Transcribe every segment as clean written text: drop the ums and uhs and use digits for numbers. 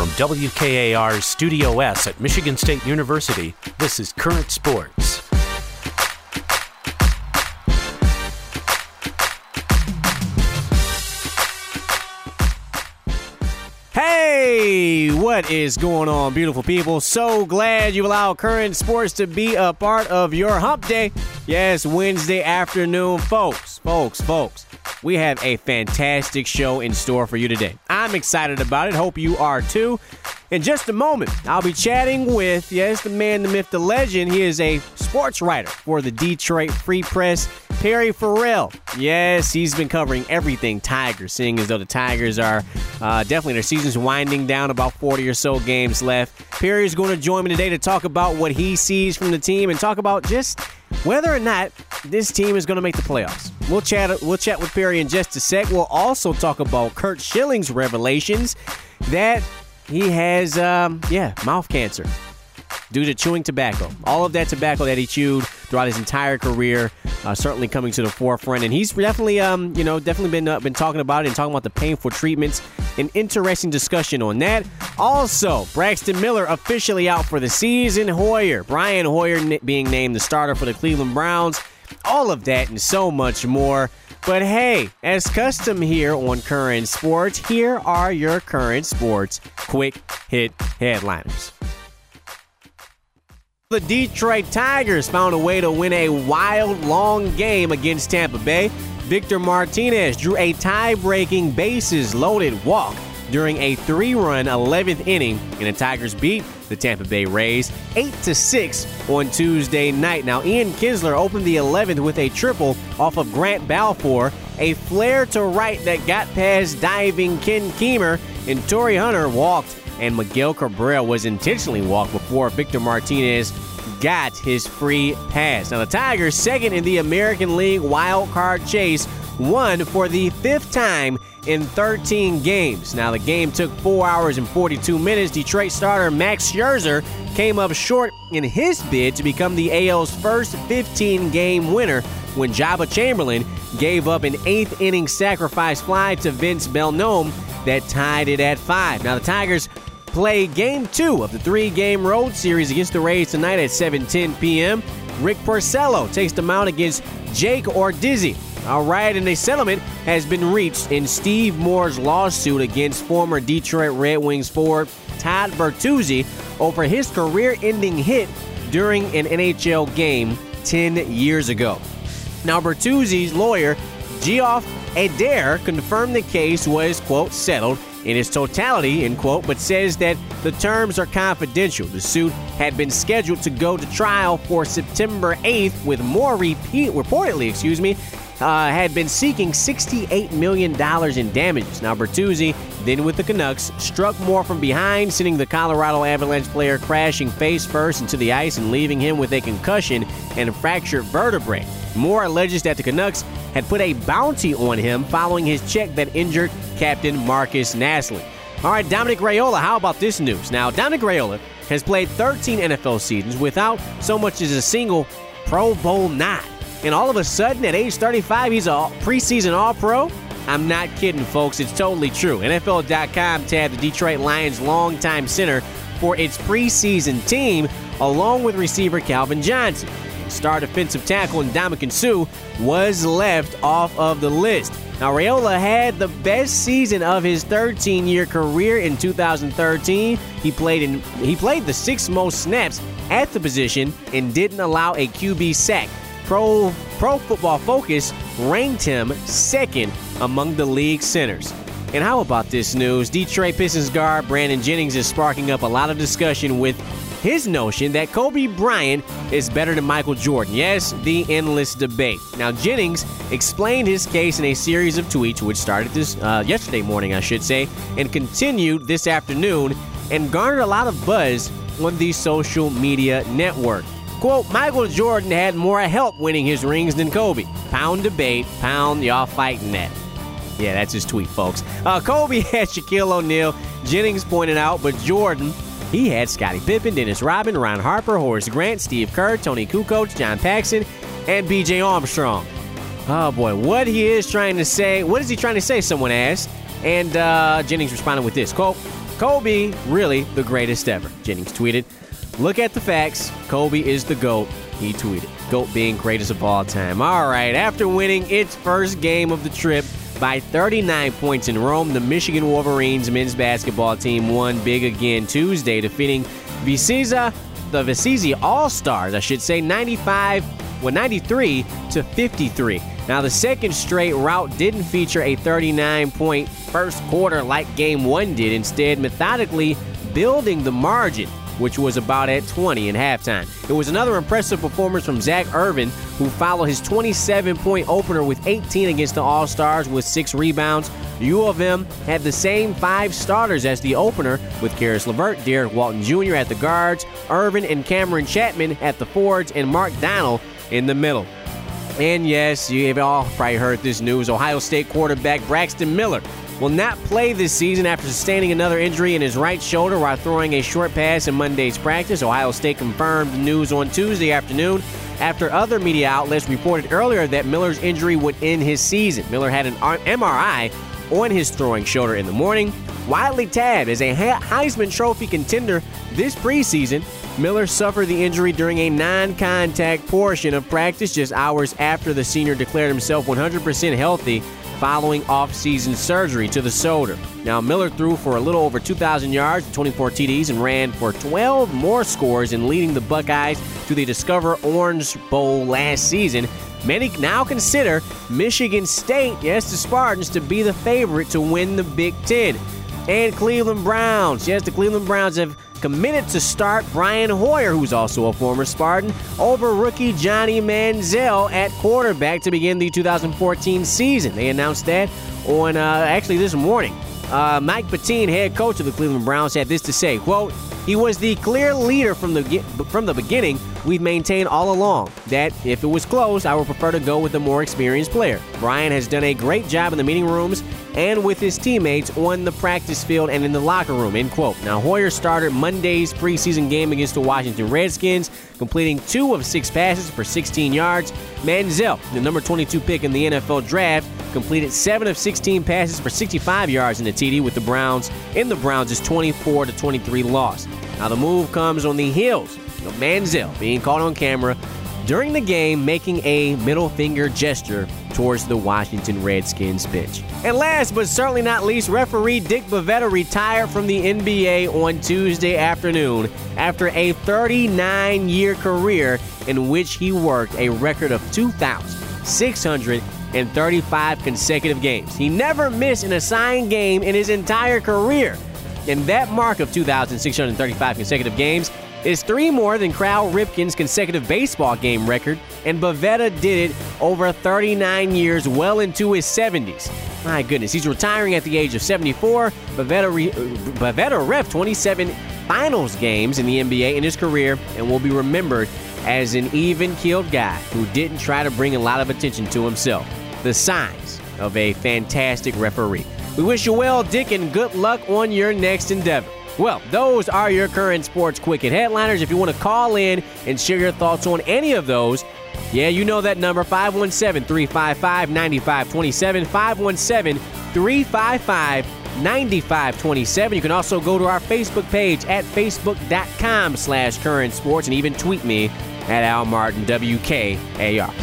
From WKAR's Studio S at Michigan State University, this is Current Sports. Hey, what is going on, beautiful people? So glad you allowed Current Sports to be a part of your hump day. Yes, Wednesday afternoon, folks. We have a fantastic show in store for you today. I'm excited about it. Hope you are too. In just a moment, I'll be chatting with, the man, the myth, the legend. He is a sports writer for the Detroit Free Press, Perry Farrell. Yes, he's been covering everything Tigers, seeing as though the Tigers are definitely their season's winding down, about 40 or so games left. Perry is going to join me today to talk about what he sees from the team and talk about just whether or not this team is going to make the playoffs. We'll chat with Perry in just a sec. We'll also talk about Curt Schilling's revelations that he has, mouth cancer due to chewing tobacco. All of that tobacco that he chewed throughout his entire career, certainly coming to the forefront. And he's definitely, been talking about it and talking about the painful treatments. An interesting discussion on that. Also, Braxton Miller officially out for the season. Brian Hoyer being named the starter for the Cleveland Browns. All of that and so much more. But hey, as custom here on Current Sports, here are your Current Sports quick hit headliners. The Detroit Tigers found a way to win a wild, long game against Tampa Bay. Victor Martinez drew a tie-breaking bases-loaded walk during a 3-run 11th inning, and the Tigers beat the Tampa Bay Rays 8-6 on Tuesday night. Now, Ian Kinsler opened the 11th with a triple off of Grant Balfour, a flare to right that got past diving Ken Kiemer, and Torrey Hunter walked, and Miguel Cabrera was intentionally walked before Victor Martinez got his free pass. Now, the Tigers, second in the American League wild card chase, won for the 5th time in 13 games. Now, the game took 4 hours and 42 minutes. Detroit starter Max Scherzer came up short in his bid to become the AL's first 15-game winner when Jabba Chamberlain gave up an 8th-inning sacrifice fly to Vince Belnome that tied it at 5. Now, the Tigers play Game 2 of the 3-game road series against the Rays tonight at 7:10 p.m. Rick Porcello takes the mound against Jake Odorizzi. All right, and a settlement has been reached in Steve Moore's lawsuit against former Detroit Red Wings forward Todd Bertuzzi over his career-ending hit during an NHL game 10 years ago. Now, Bertuzzi's lawyer, Geoff Adair, confirmed the case was, quote, settled in its totality, end quote, but says that the terms are confidential. The suit had been scheduled to go to trial for September 8th, with Moore reportedly, had been seeking $68 million in damages. Now, Bertuzzi, then with the Canucks, struck Moore from behind, sending the Colorado Avalanche player crashing face first into the ice and leaving him with a concussion and a fractured vertebrae. Moore alleges that the Canucks had put a bounty on him following his check that injured captain Marcus Naslund. All right, Dominic Raiola, how about this news? Now, Dominic Raiola has played 13 NFL seasons without so much as a single Pro Bowl nod. And all of a sudden, at age 35, he's a preseason All-Pro? I'm not kidding, folks. It's totally true. NFL.com tabbed the Detroit Lions' longtime center for its preseason team, along with receiver Calvin Johnson. Star defensive tackle Ndamukong Suh was left off of the list. Now, Raiola had the best season of his 13-year career in 2013. He played the 6th most snaps at the position and didn't allow a QB sack. Pro Football Focus ranked him 2nd among the league centers. And how about this news? Detroit Pistons guard Brandon Jennings is sparking up a lot of discussion with his notion that Kobe Bryant is better than Michael Jordan. Yes, the endless debate. Now, Jennings explained his case in a series of tweets, which started this yesterday morning, I should say, and continued this afternoon, and garnered a lot of buzz on the social media network. Quote, Michael Jordan had more help winning his rings than Kobe. Pound debate, pound, y'all fighting that. Yeah, that's his tweet, folks. Kobe had Shaquille O'Neal, Jennings pointed out, but Jordan, he had Scottie Pippen, Dennis Rodman, Ron Harper, Horace Grant, Steve Kerr, Tony Kukoc, John Paxson, and B.J. Armstrong. Oh, boy, what is he trying to say, someone asked. And Jennings responded with this, quote, Kobe, really the greatest ever, Jennings tweeted. Look at the facts. Kobe is the GOAT, he tweeted. GOAT being greatest of all time. All right, after winning its first game of the trip by 39 points in Rome, the Michigan Wolverines men's basketball team won big again Tuesday, defeating the Viziza All-Stars, 93 to 53. Now, the second straight rout didn't feature a 39-point first quarter like Game 1 did, instead methodically building the margin, which was about at 20 in halftime. It was another impressive performance from Zach Irvin, who followed his 27-point opener with 18 against the All-Stars with 6 rebounds. U of M had the same 5 starters as the opener, with Karis LeVert, Derek Walton Jr. at the guards, Irvin and Cameron Chapman at the forwards, and Mark Donnell in the middle. And yes, you've all probably heard this news. Ohio State quarterback Braxton Miller will not play this season after sustaining another injury in his right shoulder while throwing a short pass in Monday's practice. Ohio State confirmed the news on Tuesday afternoon after other media outlets reported earlier that Miller's injury would end his season. Miller had an MRI on his throwing shoulder in the morning. Widely tabbed as a Heisman Trophy contender this preseason, Miller suffered the injury during a non-contact portion of practice just hours after the senior declared himself 100% healthy following off-season surgery to the shoulder. Now, Miller threw for a little over 2,000 yards, 24 TDs, and ran for 12 more scores in leading the Buckeyes to the Discover Orange Bowl last season. Many now consider Michigan State, yes, the Spartans, to be the favorite to win the Big Ten. And Cleveland Browns, yes, the Cleveland Browns have committed to start Brian Hoyer, who's also a former Spartan, over rookie Johnny Manziel at quarterback to begin the 2014 season. They announced that on this morning. Mike Pettine, head coach of the Cleveland Browns, had this to say, quote, "He was the clear leader from the beginning. We've maintained all along that if it was close, I would prefer to go with a more experienced player. Brian has done a great job in the meeting rooms and with his teammates on the practice field and in the locker room," end quote. Now, Hoyer started Monday's preseason game against the Washington Redskins, completing 2 of 6 passes for 16 yards. Manziel, the number 22 pick in the NFL draft, completed 7 of 16 passes for 65 yards in the TD with the Browns in the Browns' 24-23 loss. Now, the move comes on the heels of Manziel being caught on camera during the game making a middle finger gesture towards the Washington Redskins bench. And last but certainly not least, referee Dick Bavetta retired from the NBA on Tuesday afternoon after a 39-year career in which he worked a record of 2,635 consecutive games. He never missed an assigned game in his entire career. And that mark of 2,635 consecutive games is 3 more than Cal Ripken's consecutive baseball game record, and Bavetta did it over 39 years, well into his 70s. My goodness, he's retiring at the age of 74. Bavetta reffed 27 finals games in the NBA in his career and will be remembered as an even-keeled guy who didn't try to bring a lot of attention to himself. The signs of a fantastic referee. We wish you well, Dick, and good luck on your next endeavor. Well, those are your current sports quick hit headliners. If you want to call in and share your thoughts on any of those, yeah, you know that number, 517-355-9527, 517-355-9527. You can also go to our Facebook page at facebook.com/current sports and even tweet me at Al Martin, WKAR.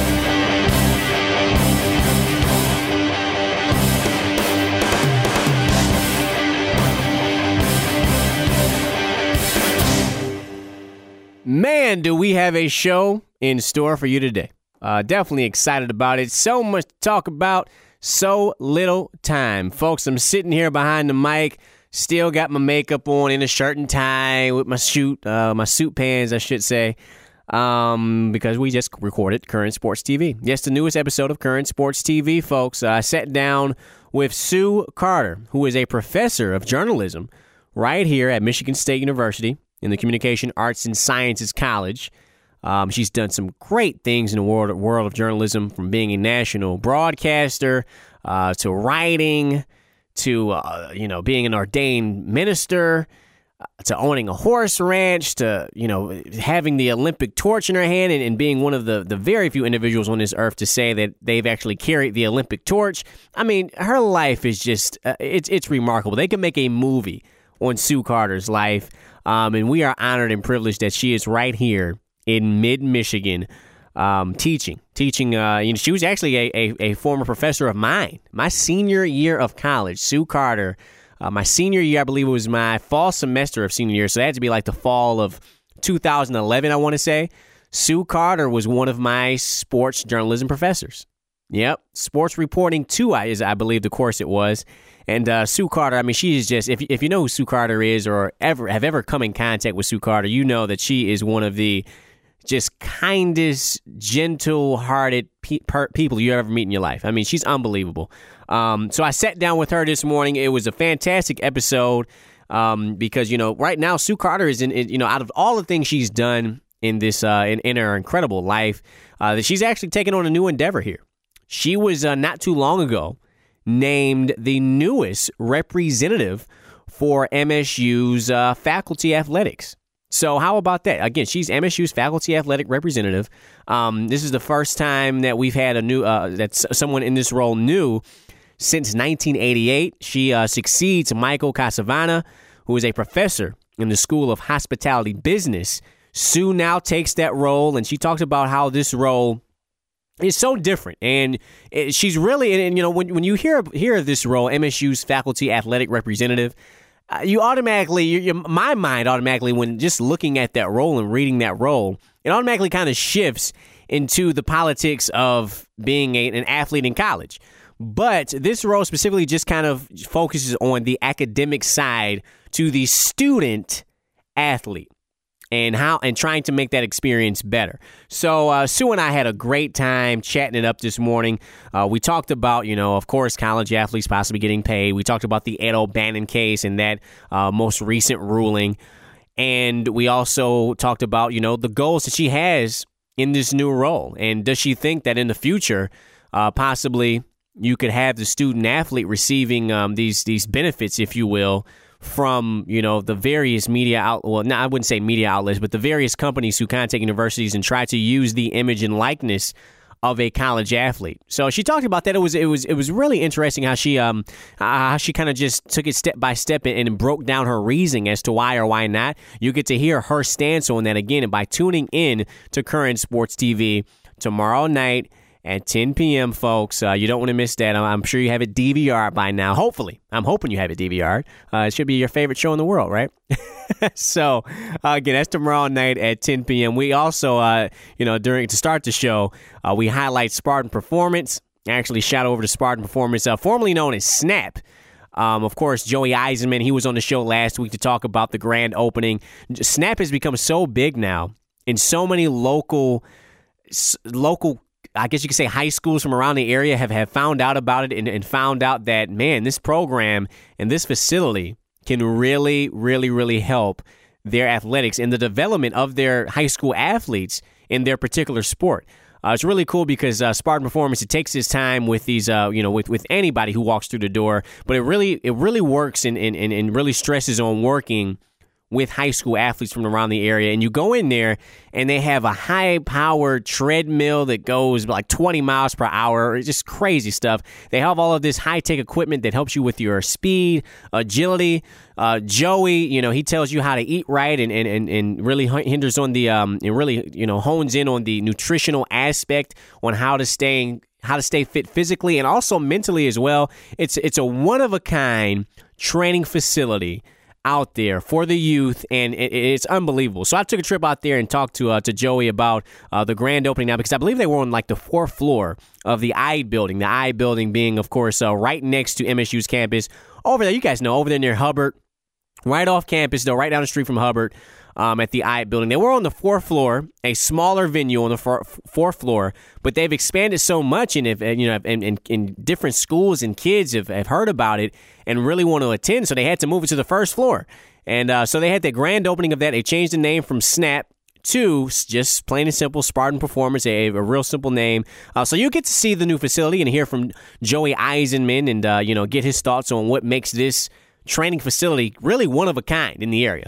Man, do we have a show in store for you today. Definitely excited about it. So much to talk about, so little time. Folks, I'm sitting here behind the mic, still got my makeup on in a shirt and tie with my suit pants, I should say, because we just recorded Current Sports TV. Yes, the newest episode of Current Sports TV, folks. I sat down with Sue Carter, who is a professor of journalism right here at Michigan State University in the Communication Arts and Sciences College. She's done some great things in the world of journalism, from being a national broadcaster to writing to being an ordained minister to owning a horse ranch to having the Olympic torch in her hand and being one of the very few individuals on this earth to say that they've actually carried the Olympic torch. I mean, her life is just it's remarkable. They could make a movie on Sue Carter's life. And we are honored and privileged that she is right here in mid-Michigan teaching. She was actually a former professor of mine. My senior year of college, Sue Carter, my senior year, I believe it was my fall semester of senior year, so that had to be like the fall of 2011, I want to say. Sue Carter was one of my sports journalism professors. Yep, sports reporting 2 is, I believe, the course it was. And Sue Carter, I mean, she is just, if you know who Sue Carter is or have ever come in contact with Sue Carter, you know that she is one of the just kindest, gentle-hearted people you ever meet in your life. I mean, she's unbelievable. So I sat down with her this morning. It was a fantastic episode because, right now Sue Carter is out of all the things she's done in this in her incredible life, that she's actually taken on a new endeavor here. She was not too long ago named the newest representative for MSU's faculty athletics. So how about that? Again, she's MSU's faculty athletic representative. This is the first time that we've had a new that's someone in this role new since 1988. She succeeds Michael Casavana, who is a professor in the School of Hospitality Business. Sue now takes that role, and she talks about how this role is so different. And she's really, when you hear of this role, MSU's faculty athletic representative, my mind automatically, when just looking at that role and reading that role, it automatically kind of shifts into the politics of being an athlete in college. But this role specifically just kind of focuses on the academic side to the student athlete and trying to make that experience better. So Sue and I had a great time chatting it up this morning. We talked about, of course, college athletes possibly getting paid. We talked about the Ed O'Bannon case and that most recent ruling. And we also talked about, the goals that she has in this new role. And does she think that in the future, possibly you could have the student athlete receiving these benefits, if you will, from, the various media I wouldn't say media outlets, but the various companies who contact universities and try to use the image and likeness of a college athlete. So she talked about that. It was really interesting how she kind of just took it step by step and broke down her reasoning as to why or why not. You get to hear her stance on that again, and by tuning in to Current Sports TV tomorrow night at 10 p.m., folks. You don't want to miss that. I'm sure you have it DVR'd by now. Hopefully. I'm hoping you have it DVR'd. It should be your favorite show in the world, right? So, again, that's tomorrow night at 10 p.m. We also, to start the show, we highlight Spartan Performance. Actually, shout over to Spartan Performance, formerly known as Snap. Of course, Joey Eisenman, he was on the show last week to talk about the grand opening. Snap has become so big now in so many local, I guess you could say high schools from around the area have found out about it and found out that, man, this program and this facility can really, really, really help their athletics and the development of their high school athletes in their particular sport. It's really cool because Spartan Performance, it takes its time with these, with anybody who walks through the door, but it really works and really stresses on working with high school athletes from around the area. And you go in there and they have a high-powered treadmill that goes like 20 miles per hour. It's just crazy stuff. They have all of this high-tech equipment that helps you with your speed, agility. Joey, he tells you how to eat right and really hinders on the and really, hones in on the nutritional aspect on how to stay fit physically and also mentally as well. It's a one-of-a-kind training facility out there for the youth, and it's unbelievable. So I took a trip out there and talked to Joey about the grand opening now, because I believe they were on like the 4th floor of the I building. The I building being, of course, right next to MSU's campus. Over there, you guys know, over there near Hubbard, right off campus, though, right down the street from Hubbard. At the I building. They were on the 4th floor, a smaller venue on the 4th floor, but they've expanded so much, and in different schools and kids have heard about it and really want to attend, so they had to move it to the 1st floor. And so they had the grand opening of that. They changed the name from Snap to just plain and simple Spartan Performance, a real simple name. So you get to see the new facility and hear from Joey Eisenman and get his thoughts on what makes this training facility really one of a kind in the area.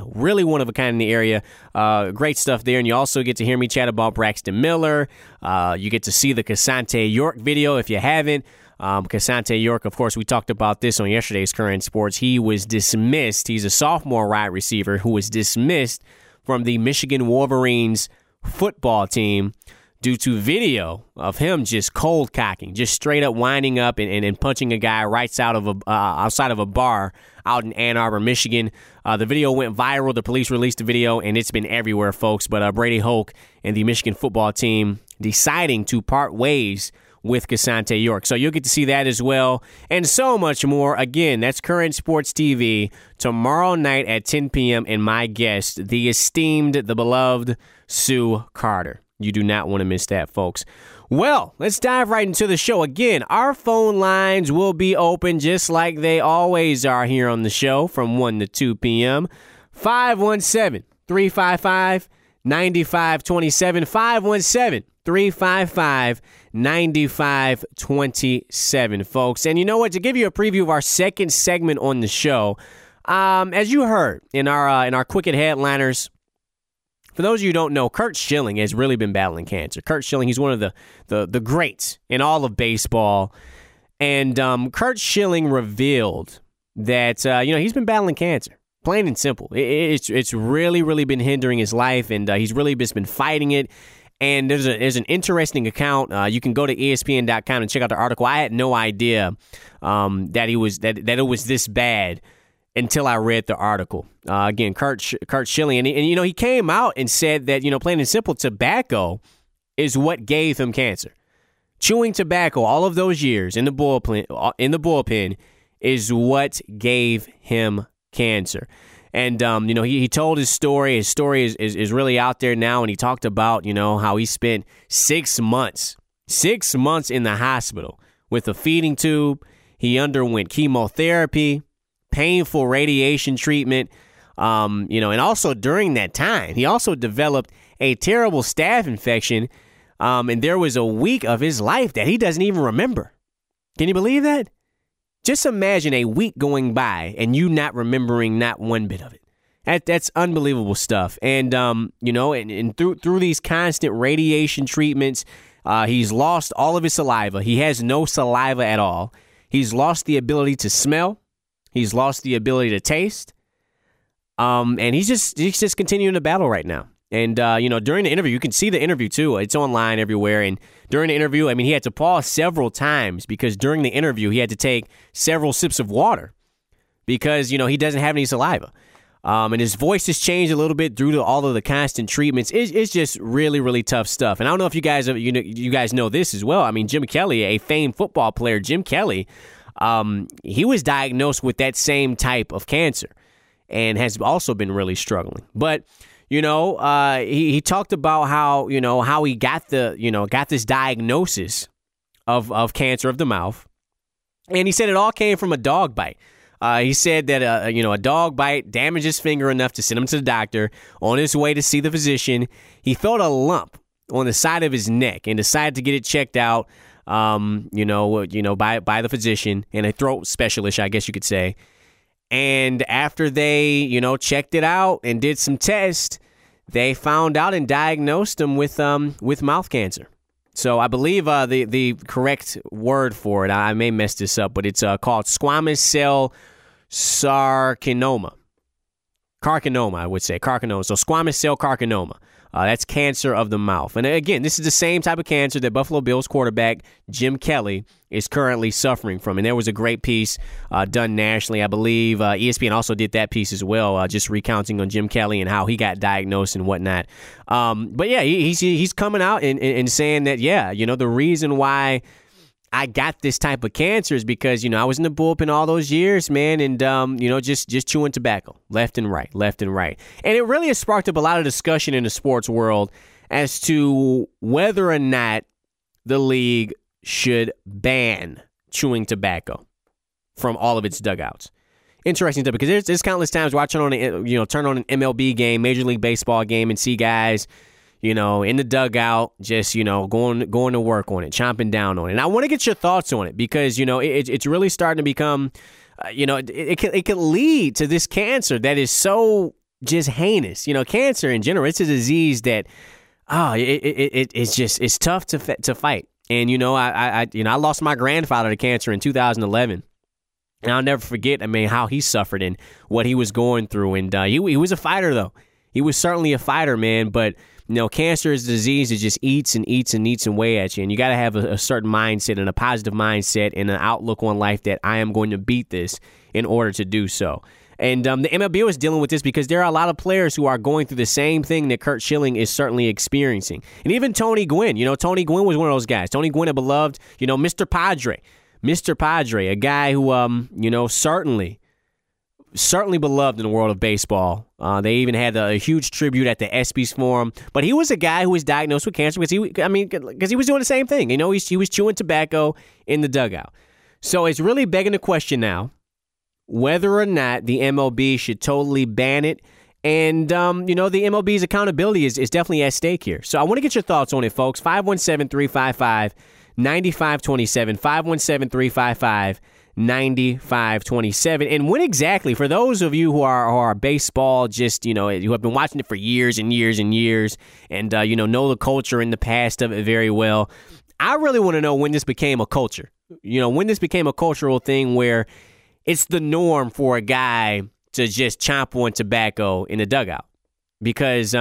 Great stuff there. And you also get to hear me chat about Braxton Miller. You get to see the Cassante York video if you haven't. K'Sante York, of course, we talked about this on yesterday's Current Sports. He was dismissed. He's a sophomore wide receiver who was dismissed from the Michigan Wolverines football team due to video of him just cold cocking, just straight up winding up and punching a guy right outside of a bar out in Ann Arbor, Michigan. The video went viral. The police released the video, and it's been everywhere, folks. But Brady Hoke and the Michigan football team deciding to part ways with K'Sante York. So you'll get to see that as well, and so much more. Again, that's Current Sports TV tomorrow night at 10 p.m. and my guest, the esteemed, the beloved Sue Carter. You do not want to miss that, folks. Well, let's dive right into the show. Again, our phone lines will be open just like they always are here on the show from 1 to 2 p.m. 517-355-9527. 517-355-9527, folks. And you know what? To give you a preview of our second segment on the show, as you heard in our Quick Hit Headliners, for those of you who don't know, Curt Schilling has really been battling cancer. Curt Schilling, he's one of the greats in all of baseball. And Curt Schilling revealed that, he's been battling cancer. Plain and simple. It's really, really been hindering his life, and he's really just been fighting it. And there's an interesting account. You can go to ESPN.com and check out the article. I had no idea that it was this bad until I read the article. Again, Curt Schilling, and he came out and said that, plain and simple, tobacco is what gave him cancer. Chewing tobacco all of those years in the bullpen is what gave him cancer. And, he told his story. His story is really out there now, and he talked about, how he spent 6 months in the hospital with a feeding tube. He underwent chemotherapy, painful radiation treatment, and also during that time, he also developed a terrible staph infection, and there was a week of his life that he doesn't even remember. Can you believe that? Just imagine a week going by and you not remembering not one bit of it. That's unbelievable stuff. And, and through these constant radiation treatments, he's lost all of his saliva. He has no saliva at all. He's lost the ability to smell. He's lost the ability to taste. And he's just continuing to battle right now. And, during the interview, you can see the interview, too. It's online everywhere. And during the interview, he had to pause several times because during the interview, he had to take several sips of water because, he doesn't have any saliva. And his voice has changed a little bit due to all of the constant treatments. It's just really, really tough stuff. And I don't know if you guys know this as well. Jim Kelly, a famed football player, Jim Kelly, he was diagnosed with that same type of cancer and has also been really struggling. But he talked about how he got this diagnosis of cancer of the mouth, and he said it all came from a dog bite. He said that a dog bite damaged his finger enough to send him to the doctor. On his way to see the physician, he felt a lump on the side of his neck and decided to get it checked out. By the physician and a throat specialist, I guess you could say. And after they, checked it out and did some tests, they found out and diagnosed him with mouth cancer. So I believe the correct word for it, I may mess this up, but it's called squamous cell carcinoma. Carcinoma, I would say. Carcinoma. So squamous cell carcinoma. That's cancer of the mouth. And again, this is the same type of cancer that Buffalo Bills quarterback Jim Kelly is currently suffering from. And there was a great piece done nationally. I believe ESPN also did that piece as well, just recounting on Jim Kelly and how he got diagnosed and whatnot. But yeah, he's coming out and saying that, the reason why I got this type of cancer is because, I was in the bullpen all those years, man, and, just chewing tobacco left and right. And it really has sparked up a lot of discussion in the sports world as to whether or not the league should ban chewing tobacco from all of its dugouts. Interesting stuff, because there's countless times where I turn on an MLB game, Major League Baseball game, and see guys in the dugout, just, going to work on it, chomping down on it. And I want to get your thoughts on it because, it's really starting to become, it could lead to this cancer that is so just heinous. Cancer in general, it's a disease that, it's tough to fight. And, I lost my grandfather to cancer in 2011. And I'll never forget, how he suffered and what he was going through. And he was a fighter, though. He was certainly a fighter, man. But, cancer is a disease that just eats and eats and eats away at you. And you got to have a certain mindset and a positive mindset and an outlook on life that I am going to beat this in order to do so. And the MLB was dealing with this because there are a lot of players who are going through the same thing that Curt Schilling is certainly experiencing. And even Tony Gwynn. Tony Gwynn was one of those guys. Tony Gwynn, a beloved, Mr. Padre. Mr. Padre, a guy who, certainly beloved in the world of baseball. They even had a huge tribute at the ESPYs for him. But he was a guy who was diagnosed with cancer because he was doing the same thing. He was chewing tobacco in the dugout. So it's really begging the question now whether or not the MLB should totally ban it. And, the MLB's accountability is definitely at stake here. So I want to get your thoughts on it, folks. 517-355-9527. 517-355-9527. And when exactly, for those of you who are baseball, just, who have been watching it for years and years and years and, know the culture and the past of it very well, I really want to know when this became a culture. When this became a cultural thing where it's the norm for a guy to just chomp on tobacco in the dugout. Because,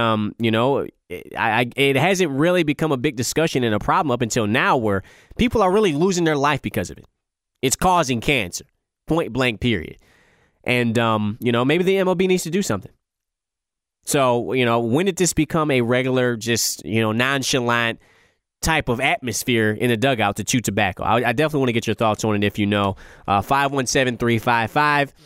it hasn't really become a big discussion and a problem up until now where people are really losing their life because of it. It's causing cancer, point blank, period. And, maybe the MLB needs to do something. So, when did this become a regular, just, nonchalant type of atmosphere in the dugout to chew tobacco? I definitely want to get your thoughts on it if you know. 517-355-9527,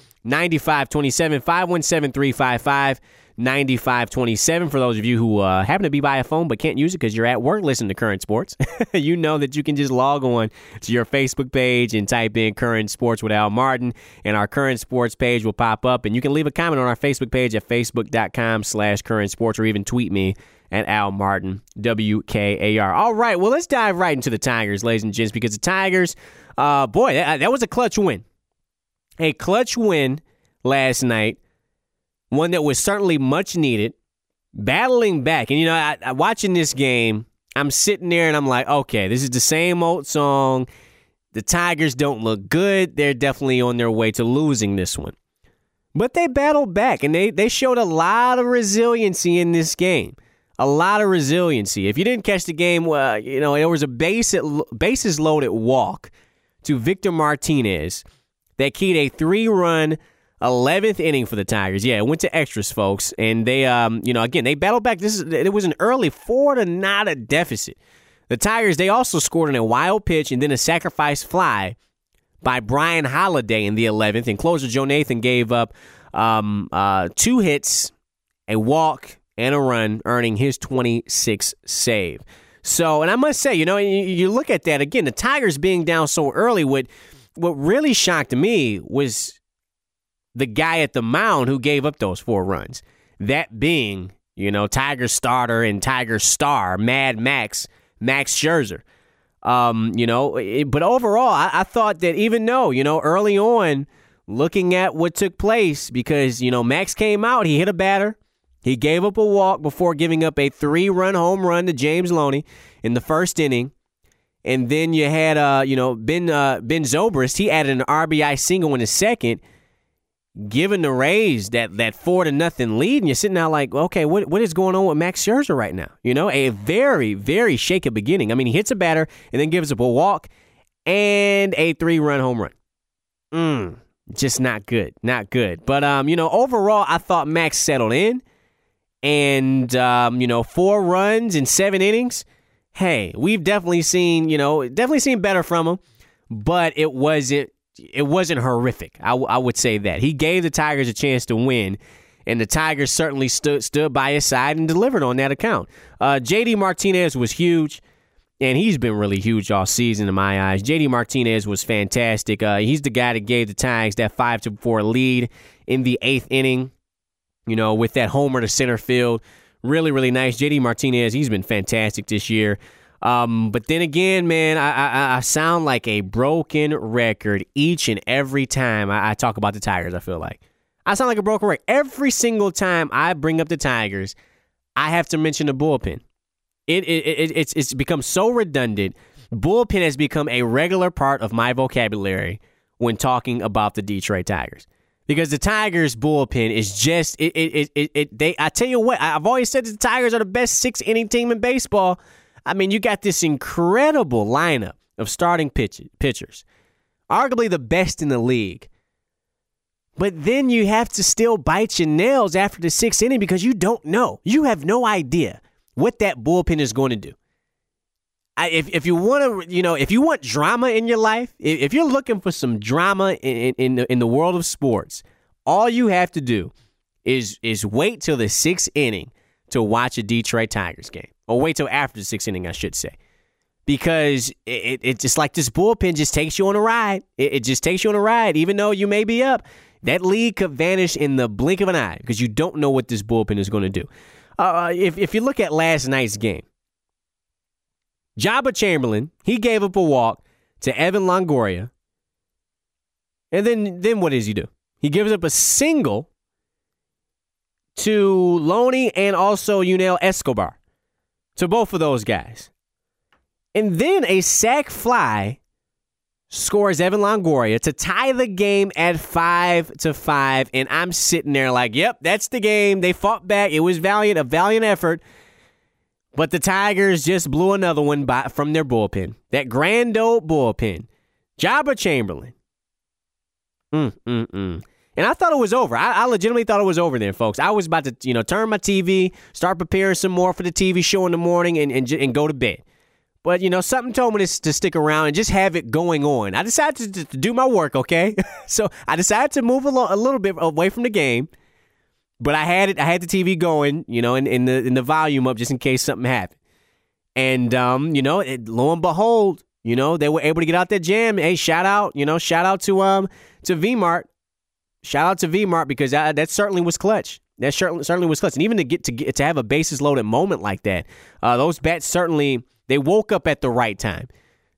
517-355-9527. For those of you who happen to be by a phone but can't use it because you're at work listening to Current Sports, you know that you can just log on to your Facebook page and type in Current Sports with Al Martin, and our Current Sports page will pop up, and you can leave a comment on our Facebook page at facebook.com/Current Sports, or even tweet me at Al Martin, WKAR. All right, well, let's dive right into the Tigers, ladies and gents, because the Tigers, that was a clutch win. A clutch win last night. One that was certainly much needed, battling back. And, I watching this game, I'm sitting there and I'm like, okay, this is the same old song. The Tigers don't look good. They're definitely on their way to losing this one. But they battled back, and they showed a lot of resiliency in this game. A lot of resiliency. If you didn't catch the game, there was a bases loaded walk to Victor Martinez that keyed a 3-run 11th inning for the Tigers. Yeah, it went to extras, folks. And they, again, they battled back. It was an early 4-0 deficit. The Tigers, they also scored on a wild pitch and then a sacrifice fly by Brian Holiday in the 11th. And closer Joe Nathan gave up 2 hits, a walk, and a run, earning his 26th save. So, and I must say, you look at that, again, the Tigers being down so early, what really shocked me was the guy at the mound who gave up those 4 runs. That being, Tigers starter and Tigers star, Mad Max Scherzer. But overall, I thought that even though, early on, looking at what took place, because, Max came out, he hit a batter. He gave up a walk before giving up a 3-run home run to James Loney in the first inning. And then you had, Ben Zobrist. He added an RBI single in the second, giving the Rays that 4-0 lead. And you're sitting there like, okay, what is going on with Max Scherzer right now? A very, very shaky beginning. I mean, he hits a batter and then gives up a walk and a 3-run home run. Just not good. Not good. But, overall, I thought Max settled in. And, 4 runs in 7 innings. Hey, we've definitely seen better from him, but it wasn't horrific. I would say that. He gave the Tigers a chance to win, and the Tigers certainly stood by his side and delivered on that account. J.D. Martinez was huge, and he's been really huge all season in my eyes. J.D. Martinez was fantastic. He's the guy that gave the Tigers that 5-4 lead in the 8th inning. With that homer to center field. Really, really nice. J.D. Martinez, he's been fantastic this year. But then again, man, I sound like a broken record each and every time I talk about the Tigers, I feel like. I sound like a broken record. Every single time I bring up the Tigers, I have to mention the bullpen. It's become so redundant. Bullpen has become a regular part of my vocabulary when talking about the Detroit Tigers. Because the Tigers bullpen is just I tell you what, I've always said that the Tigers are the best 6-inning team in baseball. I mean, you got this incredible lineup of starting pitchers, arguably the best in the league. But then you have to still bite your nails after the 6th inning because you don't know. You have no idea what that bullpen is going to do. If you want to, if you want drama in your life, if you're looking for some drama in the world of sports, all you have to do is wait till the 6th inning to watch a Detroit Tigers game, or wait till after the 6th inning, I should say, because it's just like this bullpen just takes you on a ride. It just takes you on a ride, even though you may be up. That lead could vanish in the blink of an eye because you don't know what this bullpen is going to do. If you look at last night's game, Jabba Chamberlain, he gave up a walk to Evan Longoria. And then what does he do? He gives up a single to Loney and also Yunel Escobar, to both of those guys. And then a sac fly scores Evan Longoria to tie the game at 5-5. And I'm sitting there like, yep, that's the game. They fought back. It was a valiant effort. But the Tigers just blew another one from their bullpen. That grand old bullpen. Jabba Chamberlain. And I thought it was over. I legitimately thought it was over there, folks. I was about to, turn my TV, start preparing some more for the TV show in the morning and go to bed. But, something told me to stick around and just have it going on. I decided to do my work, okay? So I decided to move a little bit away from the game. But I had the TV going, in the volume up just in case something happened. And, lo and behold, they were able to get out that jam. Hey, shout out to V-Mart. Shout out to V-Mart because that certainly was clutch. That certainly was clutch. And even to have a bases loaded moment like that, those bats certainly, they woke up at the right time.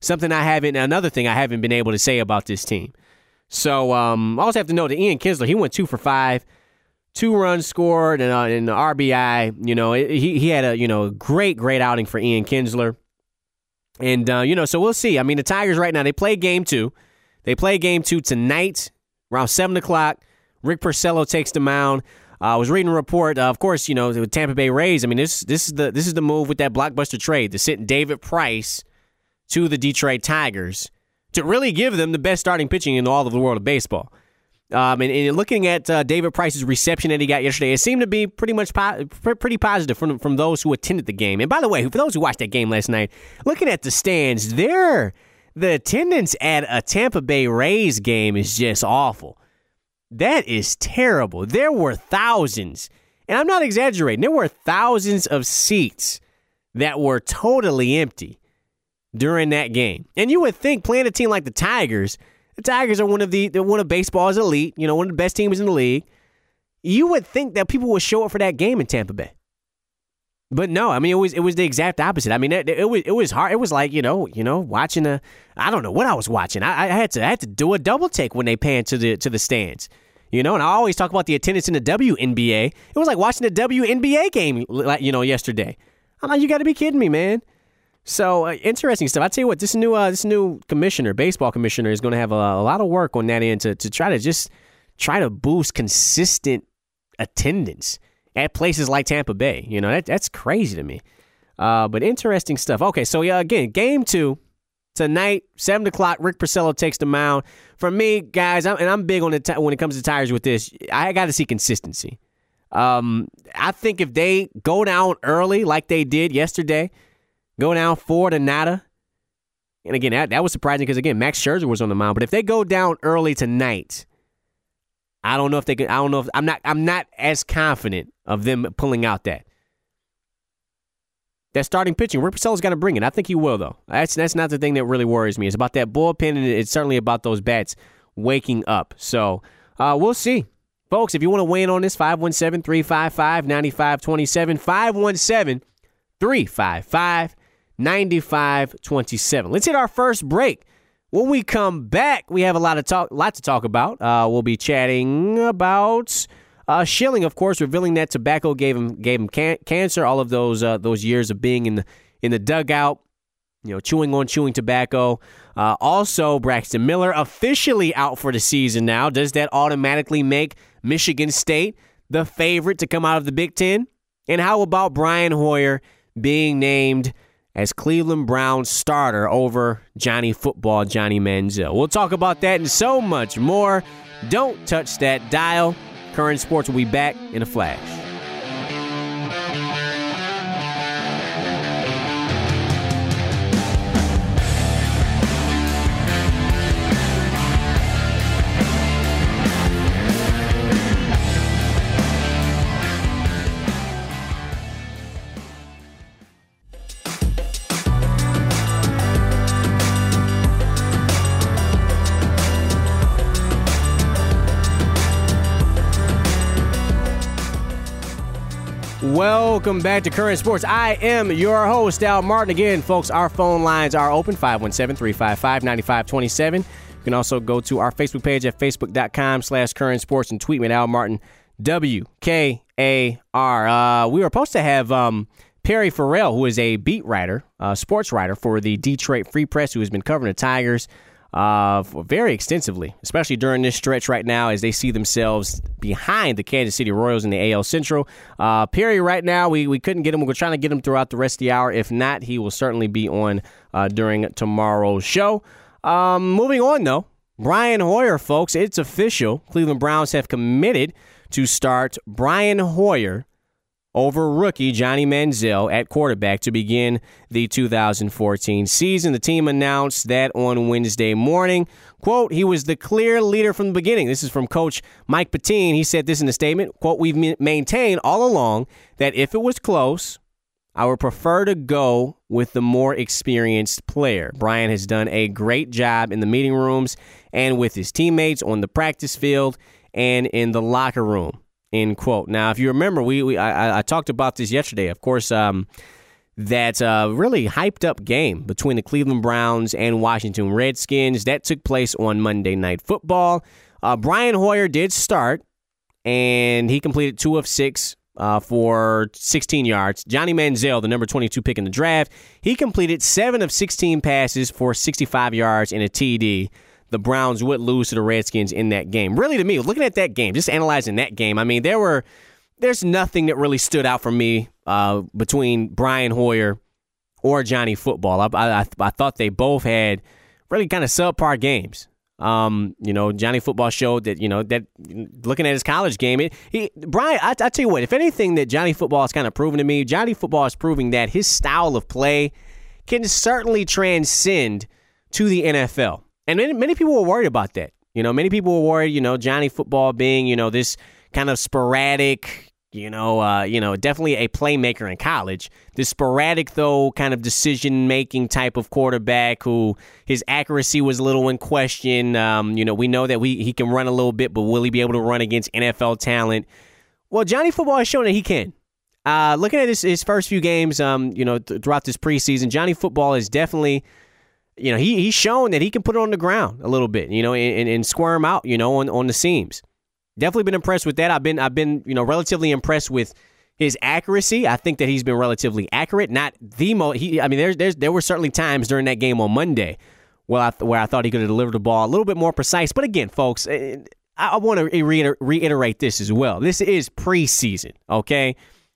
Another thing I haven't been able to say about this team. So I also have to know that Ian Kinsler, he went 2 for 5. 2 runs scored and an RBI. He had a great outing for Ian Kinsler. And, so we'll see. I mean, the Tigers right now, they play game 2. They play game 2 tonight around 7 o'clock. Rick Porcello takes the mound. I was reading a report, of course, with Tampa Bay Rays. I mean, this is the move with that blockbuster trade to send David Price to the Detroit Tigers to really give them the best starting pitching in all of the world of baseball. And looking at David Price's reception that he got yesterday, it seemed to be pretty positive from those who attended the game. And by the way, for those who watched that game last night, looking at the stands, the attendance at a Tampa Bay Rays game is just awful. That is terrible. There were thousands, and I'm not exaggerating, there were thousands of seats that were totally empty during that game. And you would think playing a team like the Tigers are one of baseball's elite, one of the best teams in the league. You would think that people would show up for that game in Tampa Bay. But no, I mean, it was the exact opposite. I mean, it was hard. It was like, watching I don't know what I was watching. I had to do a double take when they panned to the stands. And I always talk about the attendance in the WNBA. It was like watching the WNBA game, yesterday. I'm like, you got to be kidding me, man. So interesting stuff. I tell you what, this new baseball commissioner, is going to have a lot of work on that end to try to boost consistent attendance at places like Tampa Bay. That's crazy to me. But interesting stuff. Okay, so again, game 2 tonight, 7 o'clock. Rick Porcello takes the mound. For me, guys, I'm big on when it comes to Tigers with this. I got to see consistency. I think if they go down early like they did yesterday. Go down 4-0. And again, that was surprising because, again, Max Scherzer was on the mound. But if they go down early tonight, I don't know if they can. I don't know if I'm not as confident of them pulling out that starting pitching. Rick Porcello's got to bring it. I think he will, though. That's not the thing that really worries me. It's about that bullpen, and it's certainly about those bats waking up. So we'll see. Folks, if you want to weigh in on this, 517-355-9527, 517-355-9527. 9527. Let's hit our first break. When we come back, we have a lot to talk about. We'll be chatting about Schilling, of course, revealing that tobacco gave him cancer. All of those years of being in the dugout, chewing on chewing tobacco. Also, Braxton Miller officially out for the season now. Does that automatically make Michigan State the favorite to come out of the Big Ten? And how about Brian Hoyer being named as Cleveland Browns starter over Johnny Football, Johnny Manziel? We'll talk about that and so much more. Don't touch that dial. Current Sports will be back in a flash. Welcome back to Current Sports. I am your host, Al Martin. Again, folks, our phone lines are open, 517-355-9527. You can also go to our Facebook page at facebook.com/Current Sports and tweet me at Al Martin, WKAR. We were supposed to have Perry Farrell, who is a beat writer, sports writer for the Detroit Free Press, who has been covering the Tigers very extensively, especially during this stretch right now as they see themselves behind the Kansas City Royals in the AL Central. Perry, right now, we couldn't get him. We're trying to get him throughout the rest of the hour. If not, he will certainly be on during tomorrow's show. Moving on, though, Brian Hoyer, folks, it's official. Cleveland Browns have committed to start Brian Hoyer over rookie Johnny Manziel at quarterback to begin the 2014 season. The team announced that on Wednesday morning. Quote, he was the clear leader from the beginning. This is from Coach Mike Pettine. He said this in a statement. Quote, we've maintained all along that if it was close, I would prefer to go with the more experienced player. Brian has done a great job in the meeting rooms and with his teammates on the practice field and in the locker room. End quote. Now, if you remember, I talked about this yesterday. Of course, that really hyped up game between the Cleveland Browns and Washington Redskins that took place on Monday Night Football. Brian Hoyer did start, and he completed 2 of 6 for 16 yards. Johnny Manziel, the number 22 pick in the draft, he completed 7 of 16 passes for 65 yards and a TD. The Browns would lose to the Redskins in that game. Really, to me, looking at that game, just analyzing that game, I mean, there's nothing that really stood out for me between Brian Hoyer or Johnny Football. I thought they both had really kind of subpar games. Johnny Football showed that, that looking at his college game, Brian, I tell you what, if anything that Johnny Football has kind of proven to me, Johnny Football is proving that his style of play can certainly transcend to the NFL. And many people were worried about that. Many people were worried, Johnny Football being, this kind of sporadic, definitely a playmaker in college. This sporadic, though, kind of decision-making type of quarterback who his accuracy was a little in question. We know that he can run a little bit, but will he be able to run against NFL talent? Well, Johnny Football has shown that he can. Looking at his first few games, throughout this preseason, Johnny Football is definitely... he's shown that he can put it on the ground a little bit, and squirm out, on the seams. Definitely been impressed with that. I've been, relatively impressed with his accuracy. I think that he's been relatively accurate. Not the most. There were certainly times during that game on Monday where I thought he could have delivered the ball a little bit more precise. But again, folks, I want to reiterate this as well. This is preseason, okay?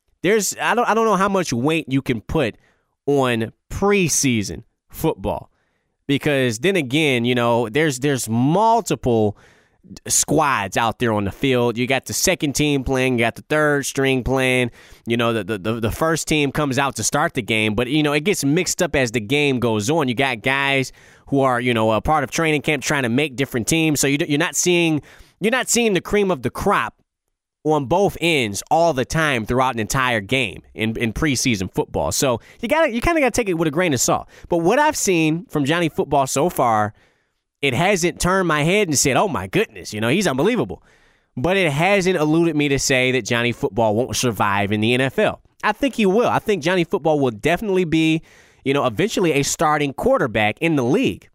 I don't know how much weight you can put on preseason football. Because then again, there's multiple squads out there on the field. You got the second team playing, you got the third string playing. The first team comes out to start the game, but it gets mixed up as the game goes on. You got guys who are a part of training camp trying to make different teams. So you're not seeing the cream of the crop on both ends all the time throughout an entire game in preseason football. So you kind of got to take it with a grain of salt. But what I've seen from Johnny Football so far, it hasn't turned my head and said, oh my goodness, he's unbelievable. But it hasn't eluded me to say that Johnny Football won't survive in the NFL. I think he will. I think Johnny Football will definitely be, eventually a starting quarterback in the league.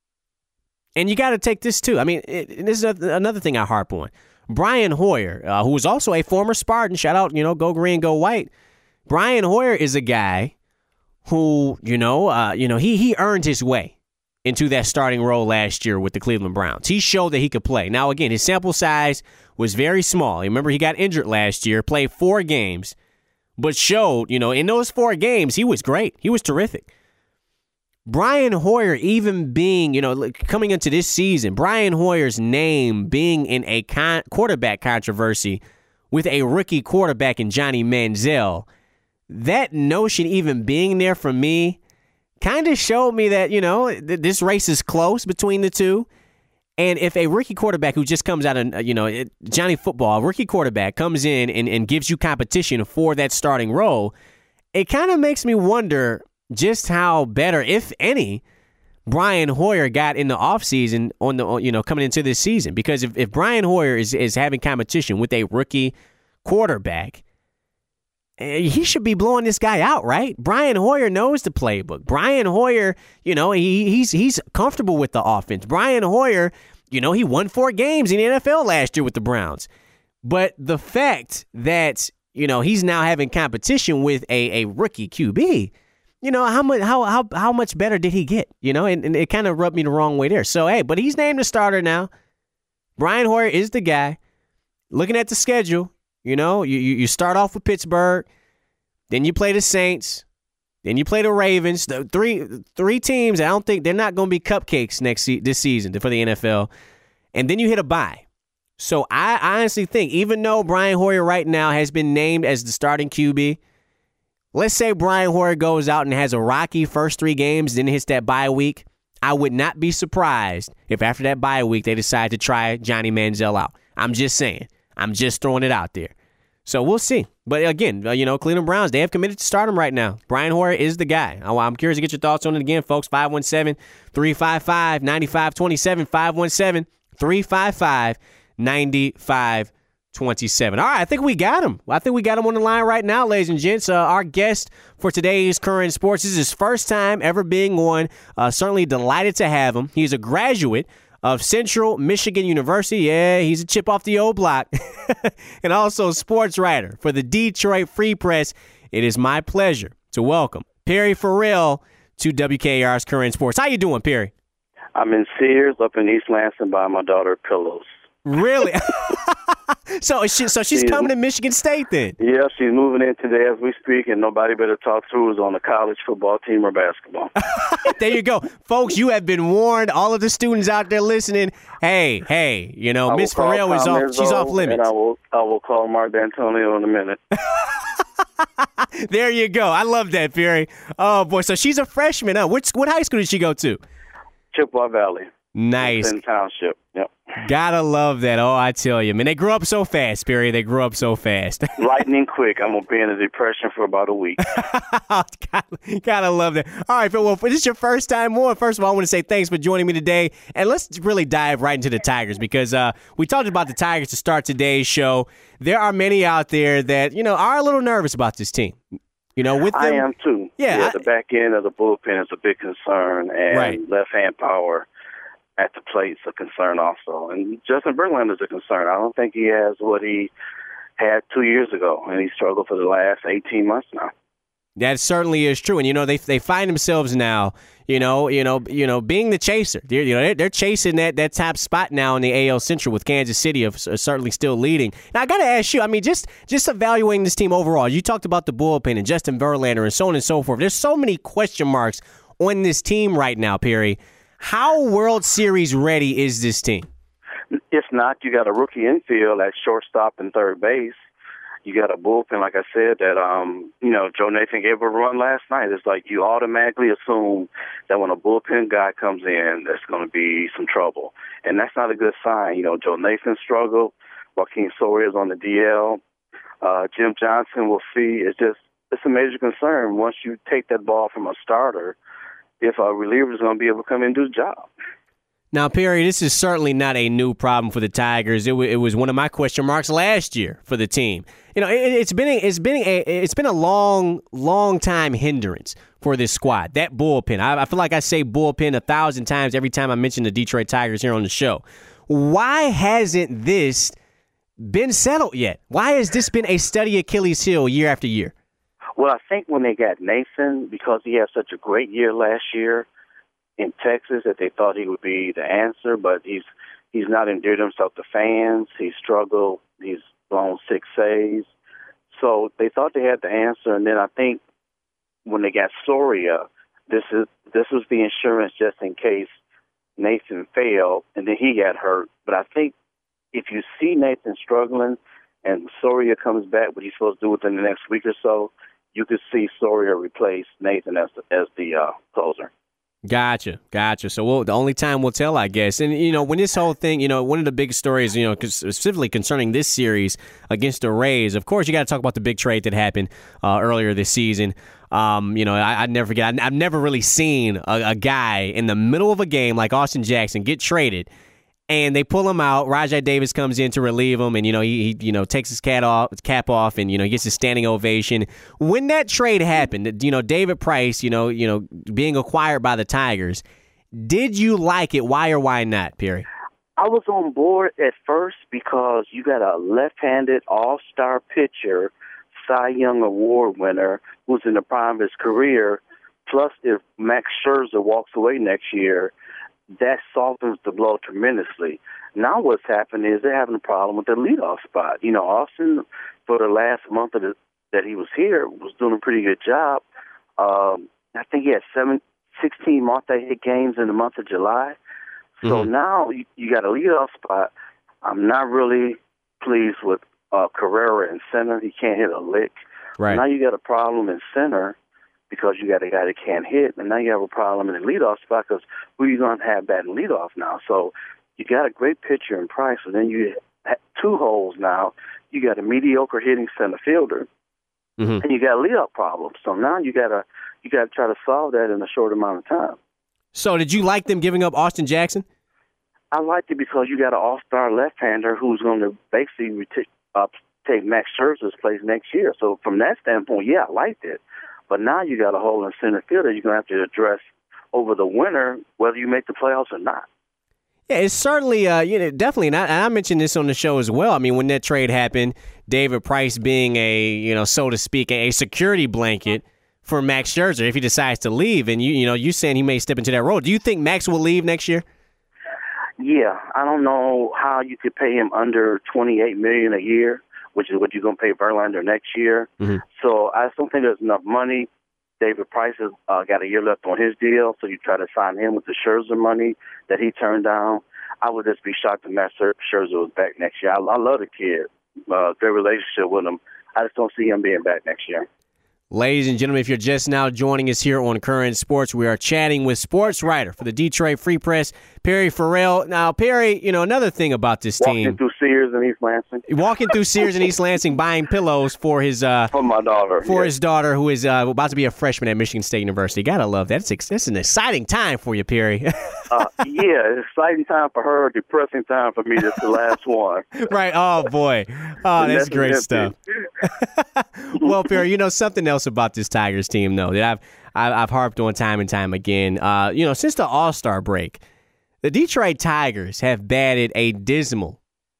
And you got to take this too. I mean, this is another thing I harp on. Brian Hoyer, who was also a former Spartan, shout out, go green, go white. Brian Hoyer is a guy who, he earned his way into that starting role last year with the Cleveland Browns. He showed that he could play. Now, again, his sample size was very small. Remember, he got injured last year, played 4 games, but showed, in those 4 games, he was great. He was terrific. Brian Hoyer, even being, coming into this season, Brian Hoyer's name being in a quarterback controversy with a rookie quarterback in Johnny Manziel, that notion even being there for me kind of showed me that, this race is close between the two. And if a rookie quarterback who just comes out of, Johnny Football, a rookie quarterback comes in and gives you competition for that starting role, it kind of makes me wonder just how better, if any, Brian Hoyer got in the offseason coming into this season. Because if Brian Hoyer is having competition with a rookie quarterback, he should be blowing this guy out, right? Brian Hoyer knows the playbook. Brian Hoyer, he's comfortable with the offense. Brian Hoyer, he won 4 games in the NFL last year with the Browns. But the fact that, he's now having competition with a rookie QB, how much better did he get? And it kind of rubbed me the wrong way there. So, hey, but he's named the starter now. Brian Hoyer is the guy. Looking at the schedule, you start off with Pittsburgh, then you play the Saints, then you play the Ravens. The three teams, I don't think they're not going to be cupcakes this season for the NFL. And then you hit a bye. So I honestly think, even though Brian Hoyer right now has been named as the starting QB, let's say Brian Hoyer goes out and has a rocky first 3 games, then hits that bye week. I would not be surprised if after that bye week they decide to try Johnny Manziel out. I'm just saying. I'm just throwing it out there. So we'll see. But again, Cleveland Browns, they have committed to start him right now. Brian Hoyer is the guy. I'm curious to get your thoughts on it again, folks. 517-355-9527. 517-355-9527. All right, I think we got him. I think we got him on the line right now, ladies and gents. Our guest for today's Current Sports. This is his first time ever being on. Certainly delighted to have him. He's a graduate of Central Michigan University. Yeah, he's a chip off the old block. And also sports writer for the Detroit Free Press. It is my pleasure to welcome Perry Farrell to WKR's Current Sports. How you doing, Perry? I'm in Sears up in East Lansing buying my daughter pillows. Really? So she's coming to Michigan State then? Yeah, she's moving in today as we speak, and nobody better talk to her is on the college football team or basketball. There you go. Folks, you have been warned. All of the students out there listening, hey, Miss Farrell is off. She's off limits. And I will call Mark D'Antonio in a minute. There you go. I love that, Perry. Oh, boy. So she's a freshman. Huh? What high school did she go to? Chippewa Valley. Nice. In Township. Yep. Gotta love that. Oh, I tell you, man, they grew up so fast, Perry. They grew up so fast. Lightning quick. I'm going to be in a depression for about a week. Gotta love that. All right, Phil, well, if this is your first time on, first of all, I want to say thanks for joining me today. And let's really dive right into the Tigers because we talked about the Tigers to start today's show. There are many out there that, are a little nervous about this team. With them, I am too. Yeah, the back end of the bullpen is a big concern, and right. Left-hand power at the plate is a concern also. And Justin Verlander is a concern. I don't think he has what he had 2 years ago, and he struggled for the last 18 months now. That certainly is true. And they find themselves now, being the chaser. They're chasing that top spot now in the AL Central with Kansas City certainly still leading. Now I got to ask you, just evaluating this team overall. You talked about the bullpen and Justin Verlander and so on and so forth. There's so many question marks on this team right now, Perry. How World Series ready is this team? It's not. You got a rookie infield at shortstop and third base. You got a bullpen, like I said, that, Joe Nathan gave a run last night. It's like you automatically assume that when a bullpen guy comes in, there's going to be some trouble. And that's not a good sign. Joe Nathan struggled. Joaquin Soria is on the DL. Jim Johnson, we'll see. It's a major concern once you take that ball from a starter, if a reliever is going to be able to come in and do the job. Now, Perry, this is certainly not a new problem for the Tigers. It was one of my question marks last year for the team. It's been a long time hindrance for this squad. That bullpen. I feel like I say bullpen 1,000 times every time I mention the Detroit Tigers here on the show. Why hasn't this been settled yet? Why has this been a steady Achilles heel year after year? Well, I think when they got Nathan, because he had such a great year last year in Texas, that they thought he would be the answer, but he's not endeared himself to fans. He's struggled. He's blown 6 saves. So they thought they had the answer, and then I think when they got Soria, this was the insurance just in case Nathan failed, and then he got hurt. But I think if you see Nathan struggling and Soria comes back, what he's supposed to do within the next week or so, you could see Soria replace Nathan as the closer. Gotcha. So the only time will tell, I guess. And, when this whole thing, one of the big stories, specifically concerning this series against the Rays, of course, you got to talk about the big trade that happened earlier this season. I never forget, I've never really seen a guy in the middle of a game like Austin Jackson get traded, and they pull him out. Rajai Davis comes in to relieve him, and he takes his cap off, and he gets a standing ovation. When that trade happened, David Price, being acquired by the Tigers, did you like it? Why or why not, Perry? I was on board at first because you got a left-handed all-star pitcher, Cy Young Award winner, who's in the prime of his career. Plus, if Max Scherzer walks away next year, that softens the blow tremendously. Now what's happened is they're having a problem with the leadoff spot. Austin, for the last month that he was here, was doing a pretty good job. I think he had 16 multi-hit games in the month of July. So now you got a leadoff spot. I'm not really pleased with Carrera in center. He can't hit a lick. Right. Now you got a problem in center because you got a guy that can't hit, and now you have a problem in the leadoff spot because who are you going to have batting leadoff now? So you got a great pitcher in Price, so then you have 2 holes now. You got a mediocre hitting center fielder, and you got a leadoff problem. So now you got to try to solve that in a short amount of time. So did you like them giving up Austin Jackson? I liked it because you got an all-star left-hander who's going to basically take Max Scherzer's place next year. So from that standpoint, yeah, I liked it. But now you got a hole in center field that you're going to have to address over the winter, whether you make the playoffs or not. Yeah, it's certainly, definitely. And I mentioned this on the show as well. I mean, when that trade happened, David Price being a, so to speak, a security blanket for Max Scherzer if he decides to leave. And, you saying he may step into that role. Do you think Max will leave next year? Yeah, I don't know how you could pay him under $28 million a year, which is what you're going to pay Verlander next year. So I just don't think there's enough money. David Price has got a year left on his deal, so you try to sign him with the Scherzer money that he turned down. I would just be shocked if Max Scherzer was back next year. I love the kid. Great relationship with him. I just don't see him being back next year. Ladies and gentlemen, if you're just now joining us here on Current Sports, we are chatting with sports writer for the Detroit Free Press, Perry Farrell. Now, Perry, another thing about this team. Walking through Sears in East Lansing. Walking through Sears in East Lansing, buying pillows for his for my daughter. For his daughter, who is about to be a freshman at Michigan State University. Gotta love that. It's an exciting time for you, Perry. Yeah, exciting time for her, depressing time for me. That's the last one. Right. Oh, boy. Oh, that's great stuff. Well, Perry, something else about this Tigers team, though, that I've harped on time and time again. Since the All-Star break, the Detroit Tigers have batted a dismal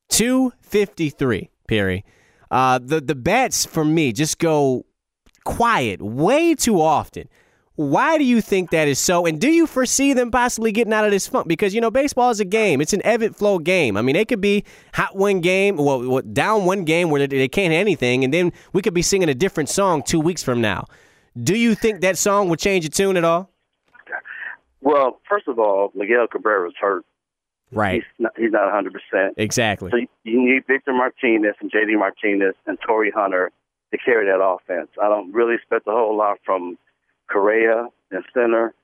.253, Perry. The bats, for me, just go quiet way too often. Why do you think that is so? And do you foresee them possibly getting out of this funk? Because, baseball is a game. It's an ebb and flow game. I mean, they could be hot one game, down one game where they can't hit anything, and then we could be singing a different song 2 weeks from now. Do you think that song would change the tune at all? Well, first of all, Miguel Cabrera's hurt. Right. He's not 100%. Exactly. So you need Victor Martinez and J.D. Martinez and Torrey Hunter to carry that offense. I don't really expect a whole lot from Correa in center.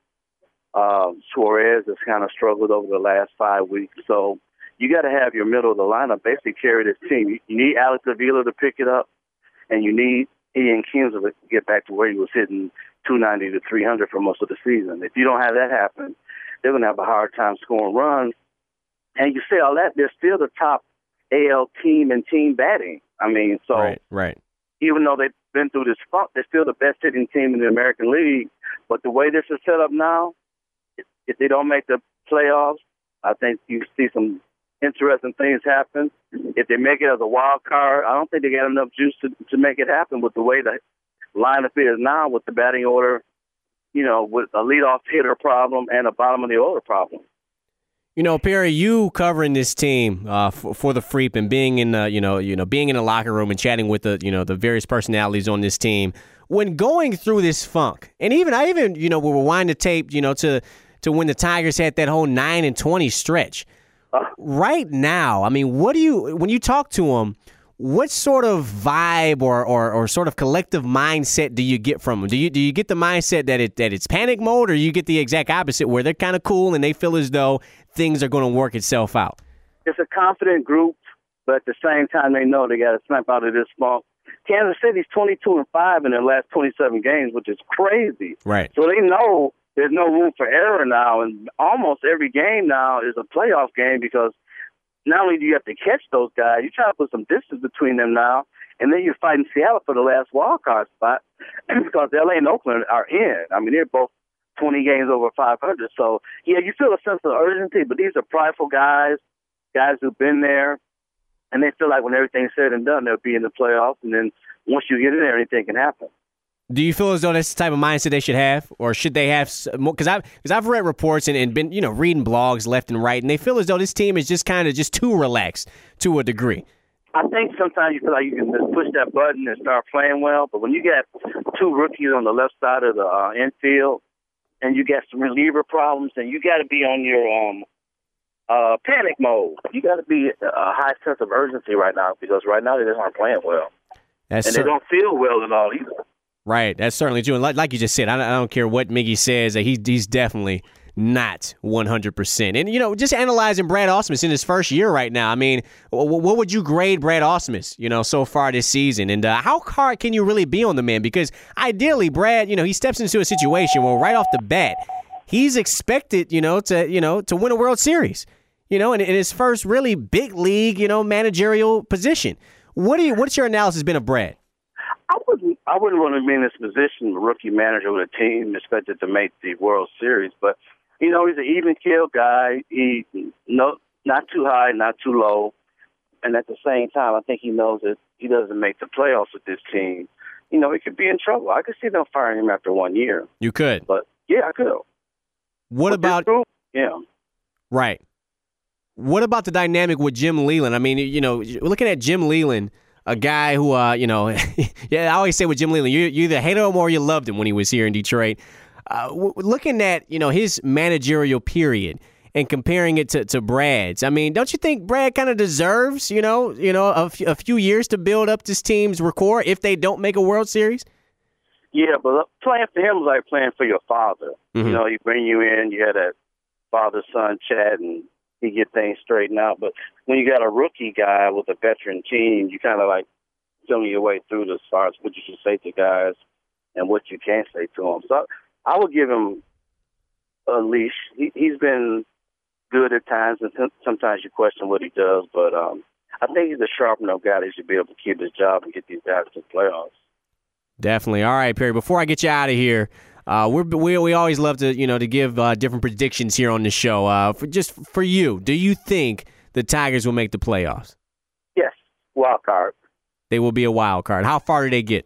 Suarez has kind of struggled over the last 5 weeks. So you got to have your middle of the lineup basically carry this team. You need Alex Avila to pick it up, and you need Ian Kinsler to get back to where he was hitting 290 to 300 for most of the season. If you don't have that happen, they're going to have a hard time scoring runs. And you say all that, they're still the top AL team in team batting. I mean, so right. Even though they've been through this funk, they're still the best hitting team in the American League. But the way this is set up now, if they don't make the playoffs, I think you see some interesting things happen. If they make it as a wild card, I don't think they got enough juice to make it happen with the way lineup is now with the batting order, with a leadoff hitter problem and a bottom of the order problem. Perry, you covering this team for the Freep and being in being in the locker room and chatting with the various personalities on this team. When going through this funk, and we rewind the tape, to when the Tigers had that whole 9-20 stretch. Right now, I mean, when you talk to them, what sort of vibe or sort of collective mindset do you get from them? Do you get the mindset that it's panic mode, or you get the exact opposite where they're kind of cool and they feel as though things are going to work itself out? It's a confident group, but at the same time, they know they got to snap out of this funk. Kansas City's 22-5 in their last 27 games, which is crazy. Right. So they know there's no room for error now, and almost every game now is a playoff game because not only do you have to catch those guys, you try to put some distance between them now, and then you're fighting Seattle for the last wild card spot because LA and Oakland are in. I mean, they're both 20 games over 500. So, yeah, you feel a sense of urgency, but these are prideful guys who've been there, and they feel like when everything's said and done, they'll be in the playoffs, and then once you get in there, anything can happen. Do you feel as though that's the type of mindset they should have, or should they have more? Because I've read reports and been reading blogs left and right, and they feel as though this team is just kind of too relaxed to a degree. I think sometimes you feel like you can just push that button and start playing well, but when you got two rookies on the left side of the infield, and you got some reliever problems, and you got to be on your panic mode. You got to be a high sense of urgency right now because right now they just aren't playing well, they don't feel well at all either. Right, that's certainly true. And like you just said, I don't care what Miggy says, that he's definitely not 100%. And, just analyzing Brad Ausmus in his first year right now, I mean, what would you grade Brad Ausmus, so far this season? And how hard can you really be on the man? Because ideally, Brad, he steps into a situation where right off the bat, he's expected, to win a World Series, in his first really big league, managerial position. What's your analysis been of Brad? I wouldn't want to be in this position, a rookie manager with a team expected to make the World Series. But, he's an even-keel guy. He not too high, not too low. And at the same time, I think he knows that he doesn't make the playoffs with this team. He could be in trouble. I could see them firing him after 1 year. You could? But, yeah, I could. What about – yeah. Right. What about the dynamic with Jim Leyland? I mean, looking at Jim Leyland – a guy who, I always say with Jim Leyland, you either hated him or you loved him when he was here in Detroit. Looking at, his managerial period and comparing it to Brad's, I mean, don't you think Brad kind of deserves, a few years to build up this team's record if they don't make a World Series? Yeah, but playing for him was like playing for your father. Mm-hmm. He bring you in, you had that father-son chat, and he get things straightened out. But when you got a rookie guy with a veteran team, you kind of like feeling your way through as far as what you should say to guys and what you can't say to them. So I would give him a leash. He's been good at times, and sometimes you question what he does. But I think he's a sharp enough guy that should be able to keep his job and get these guys to the playoffs. Definitely. All right, Perry, before I get you out of here, we always love to to give different predictions here on the show. For you, do you think the Tigers will make the playoffs? Yes, wild card. They will be a wild card. How far do they get?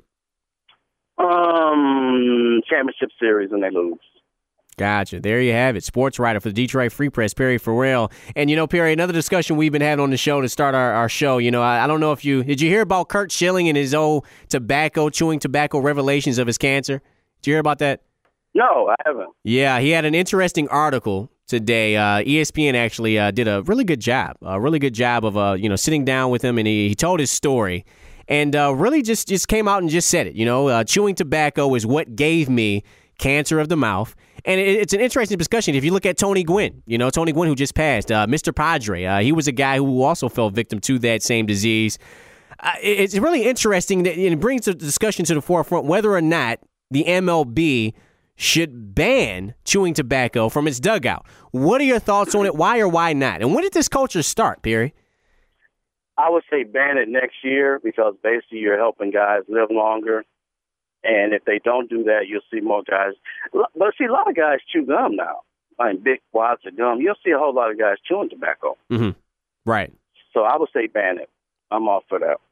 Championship series, and they lose. Gotcha. There you have it. Sports writer for the Detroit Free Press, Perry Farrell. And, Perry, another discussion we've been having on the show to start our show. I don't know if did you hear about Curt Schilling and his old chewing tobacco revelations of his cancer? Did you hear about that? No, I haven't. Yeah, he had an interesting article today. ESPN actually did a really good job of sitting down with him, and he told his story, and really just came out and just said it. Chewing tobacco is what gave me cancer of the mouth, and it's an interesting discussion. If you look at Tony Gwynn, Tony Gwynn who just passed, Mr. Padre, he was a guy who also fell victim to that same disease. It's really interesting that it brings the discussion to the forefront whether or not the MLB should ban chewing tobacco from its dugout. What are your thoughts on it? Why or why not? And when did this culture start, Perry? I would say ban it next year because basically you're helping guys live longer. And if they don't do that, you'll see more guys. But see, a lot of guys chew gum now. Big wads of gum. You'll see a whole lot of guys chewing tobacco. Mm-hmm. Right. So I would say ban it. I'm all for that.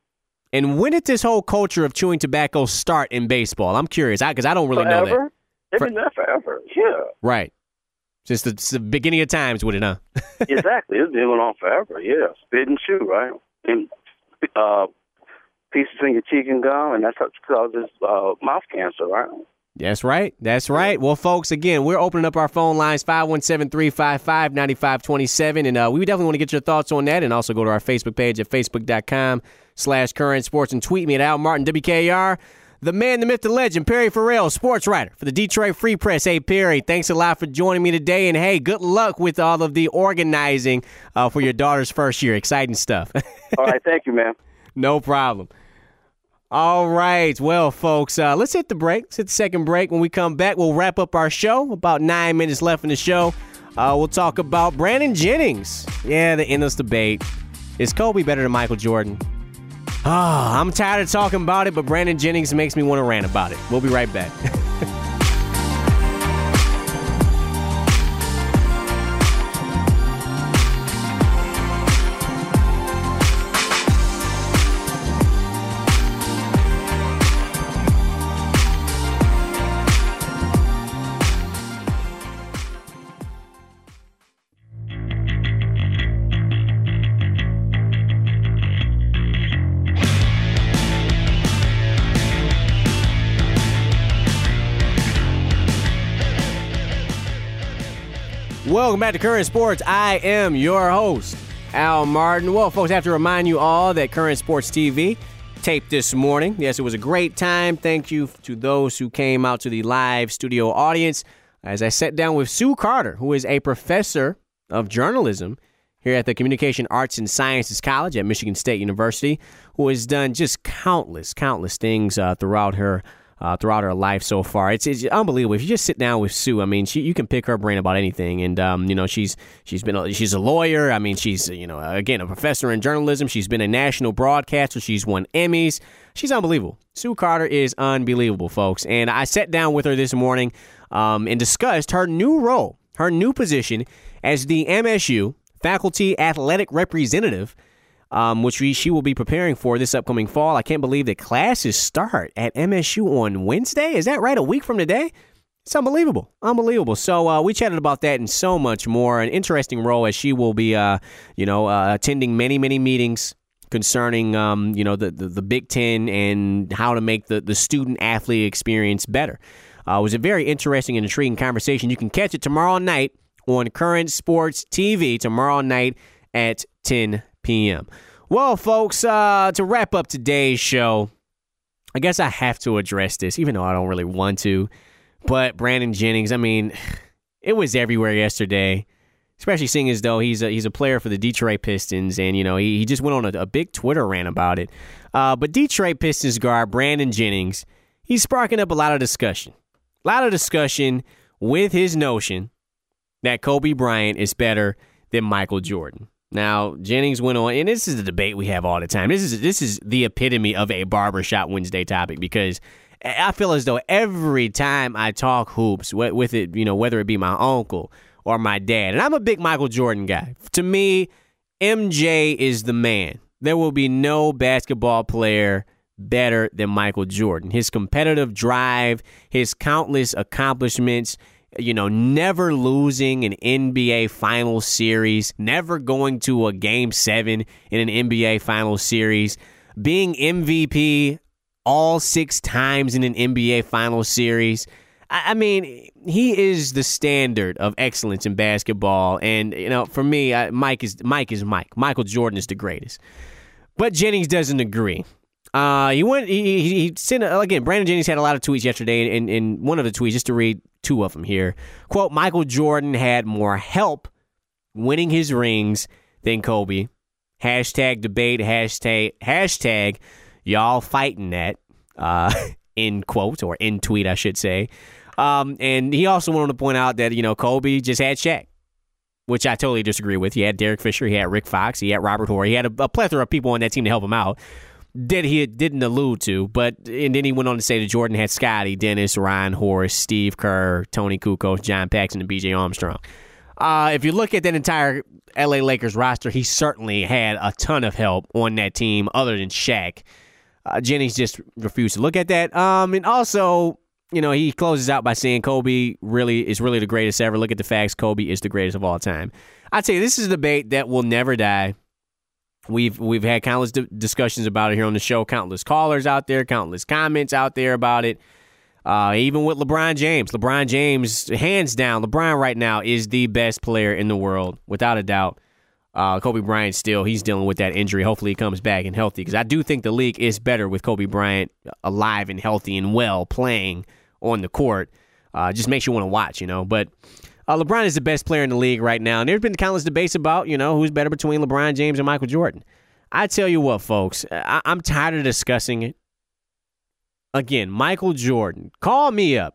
And when did this whole culture of chewing tobacco start in baseball? I'm curious, because I don't really know that. They've been there forever, yeah. Right. Since the beginning of times with it, huh? Exactly. It's been going on forever, yeah. Spit and chew, right? And pieces in your cheek and gum, and that's what causes mouth cancer, right? That's right. That's right. Well, folks, again, we're opening up our phone lines, 517-355-9527, and we definitely want to get your thoughts on that, and also go to our Facebook page at facebook.com/Current Sports and tweet me at Al Martin WKR. The man, the myth, the legend, Perry Farrell, sports writer for the Detroit Free Press. Hey, Perry, thanks a lot for joining me today, and hey, good luck with all of the organizing for your daughter's first year. Exciting stuff. All right, thank you, man. No problem. All right. Well, folks, let's hit the break. Let's hit the second break. When we come back, we'll wrap up our show. About 9 minutes left in the show. We'll talk about Brandon Jennings. Yeah, the endless debate. Is Kobe better than Michael Jordan? I'm tired of talking about it, but Brandon Jennings makes me want to rant about it. We'll be right back. Welcome back to Current Sports. I am your host, Al Martin. Well, folks, I have to remind you all that Current Sports TV taped this morning. Yes, it was a great time. Thank you to those who came out to the live studio audience as I sat down with Sue Carter, who is a professor of journalism here at the Communication Arts and Sciences College at Michigan State University, who has done just countless things throughout her life so far. It's unbelievable. If you just sit down with Sue, I mean, you can pick her brain about anything. And she's a lawyer. I mean, she's again a professor in journalism. She's been a national broadcaster. She's won Emmys. She's unbelievable. Sue Carter is unbelievable, folks. And I sat down with her this morning and discussed her new role, her new position as the MSU faculty athletic representative, which she will be preparing for this upcoming fall. I can't believe that classes start at MSU on Wednesday. Is that right? A week from today? It's unbelievable. Unbelievable. So we chatted about that and so much more. An interesting role as she will be, attending many meetings concerning, the Big Ten and how to make the student-athlete experience better. It was a very interesting and intriguing conversation. You can catch it tomorrow night on Current Sports TV, tomorrow night at 10 p.m. Well, folks, to wrap up today's show, I guess I have to address this, even though I don't really want to. But Brandon Jennings, I mean, it was everywhere yesterday, especially seeing as though he's a player for the Detroit Pistons, and he just went on a big Twitter rant about it. But Detroit Pistons guard Brandon Jennings, he's sparking up a lot of discussion with his notion that Kobe Bryant is better than Michael Jordan. Now, Jennings went on, and this is a debate we have all the time. This is the epitome of a barbershop Wednesday topic, because I feel as though every time I talk hoops with it, whether it be my uncle or my dad, and I'm a big Michael Jordan guy. To me, MJ is the man. There will be no basketball player better than Michael Jordan. His competitive drive, his countless accomplishments, never losing an NBA Finals series, never going to a Game 7 in an NBA Finals series, being MVP all 6 times in an NBA Finals series. I mean, he is the standard of excellence in basketball. And, for me, Mike is Mike. Michael Jordan is the greatest. But Jennings doesn't agree. He sent, again, Brandon Jennings had a lot of tweets yesterday, and in one of the tweets, just to read 2 of them here, quote, Michael Jordan had more help winning his rings than Kobe. Hashtag debate, hashtag y'all fighting that, in quote, or in tweet, I should say. And he also wanted to point out that, Kobe just had Shaq, which I totally disagree with. He had Derek Fisher, he had Rick Fox, he had Robert Horry, he had a plethora of people on that team to help him out that he didn't allude to, and then he went on to say that Jordan had Scottie, Dennis, Ryan Horace, Steve Kerr, Tony Kukoc, John Paxson, and B.J. Armstrong. If you look at that entire L.A. Lakers roster, he certainly had a ton of help on that team other than Shaq. Jennings just refused to look at that. And also, he closes out by saying Kobe is really the greatest ever. Look at the facts. Kobe is the greatest of all time. I'd say this is a debate that will never die. We've had countless discussions about it here on the show, countless callers out there, countless comments out there about it. Even with LeBron James. LeBron James, hands down, LeBron right now is the best player in the world, without a doubt. Kobe Bryant he's dealing with that injury. Hopefully he comes back and healthy, because I do think the league is better with Kobe Bryant alive and healthy and well playing on the court. Just makes you want to watch, But LeBron is the best player in the league right now. And there's been countless debates about, who's better between LeBron James and Michael Jordan. I tell you what, folks, I'm tired of discussing it. Again, Michael Jordan, call me up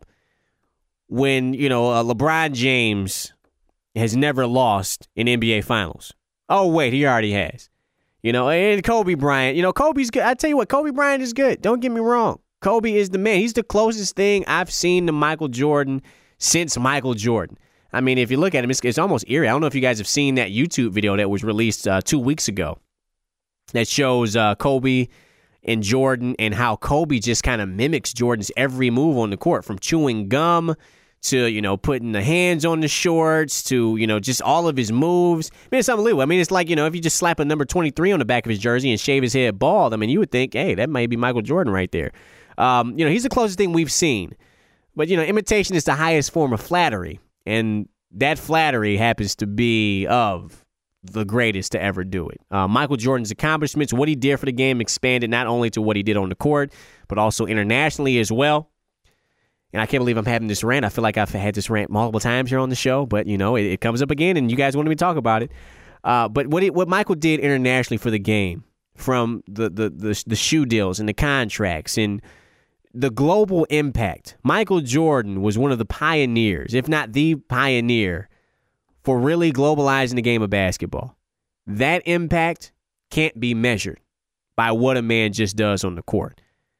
when, LeBron James has never lost in NBA Finals. Oh, wait, he already has. And Kobe Bryant, Kobe's good. I tell you what, Kobe Bryant is good. Don't get me wrong. Kobe is the man. He's the closest thing I've seen to Michael Jordan since Michael Jordan. I mean, if you look at him, it's almost eerie. I don't know if you guys have seen that YouTube video that was released 2 weeks ago that shows Kobe and Jordan and how Kobe just kind of mimics Jordan's every move on the court, from chewing gum to, putting the hands on the shorts to, just all of his moves. I mean, it's unbelievable. I mean, it's like, if you just slap a number 23 on the back of his jersey and shave his head bald, I mean, you would think, hey, that might be Michael Jordan right there. He's the closest thing we've seen. But, imitation is the highest form of flattery. And that flattery happens to be of the greatest to ever do it. Michael Jordan's accomplishments, what he did for the game, expanded not only to what he did on the court, but also internationally as well. And I can't believe I'm having this rant. I feel like I've had this rant multiple times here on the show, but, it comes up again, and you guys want me to talk about it. But what Michael did internationally for the game, from the shoe deals and the contracts and the global impact, Michael Jordan was one of the pioneers, if not the pioneer, for really globalizing the game of basketball. That impact can't be measured by what a man just does on the court.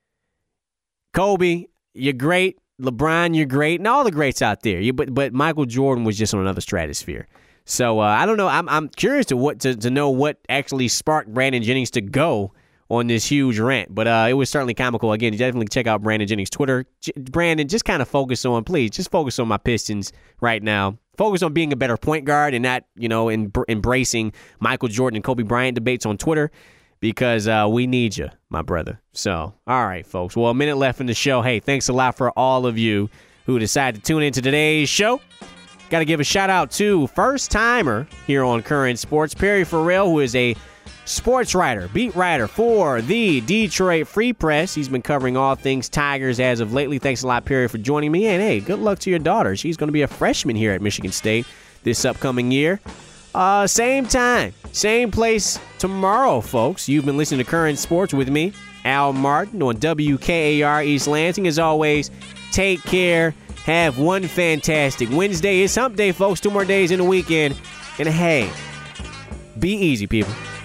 Kobe, you're great. LeBron, you're great. And all the greats out there. But Michael Jordan was just on another stratosphere. So I don't know. I'm curious to know what actually sparked Brandon Jennings to go on this huge rant. But it was certainly comical. Again, you definitely check out Brandon Jennings' Twitter. Brandon, just kind of focus on my Pistons right now. Focus on being a better point guard and not, embracing Michael Jordan and Kobe Bryant debates on Twitter, because we need you, my brother. So, all right, folks. Well, a minute left in the show. Hey, thanks a lot for all of you who decided to tune into today's show. Got to give a shout-out to first-timer here on Current Sports, Perry Farrell, who is a sports writer, beat writer for the Detroit Free Press. He's been covering all things Tigers as of lately. Thanks a lot, Perry, for joining me. And, hey, good luck to your daughter. She's going to be a freshman here at Michigan State this upcoming year. Same time, same place tomorrow, folks. You've been listening to Current Sports with me, Al Martin, on WKAR East Lansing. As always, take care. Have one fantastic Wednesday. It's hump day, folks. 2 more days in the weekend. And, hey, be easy, people.